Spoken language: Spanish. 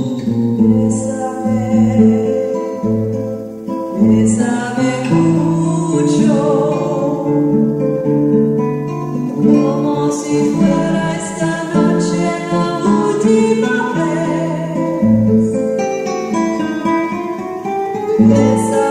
Bésame mucho, como si fuera esta noche la última vez.